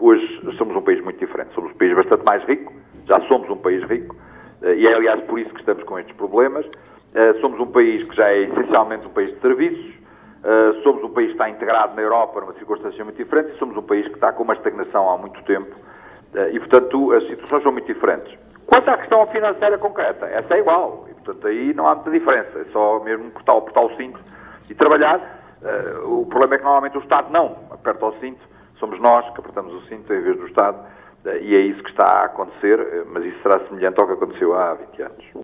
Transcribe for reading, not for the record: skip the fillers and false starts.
hoje somos um país muito diferente. Somos um país bastante mais rico, já somos um país rico, e é aliás por isso que estamos com estes problemas. Somos um país que já é essencialmente um país de serviços, somos um país que está integrado na Europa numa circunstância muito diferente e somos um país que está com uma estagnação há muito tempo e, portanto, as situações são muito diferentes. Quanto à questão financeira concreta, essa é igual e, portanto, aí não há muita diferença. É só mesmo apertar o cinto e trabalhar. O problema é que normalmente o Estado não aperta o cinto, somos nós que apertamos o cinto em vez do Estado e é isso que está a acontecer, mas isso será semelhante ao que aconteceu há 20 anos.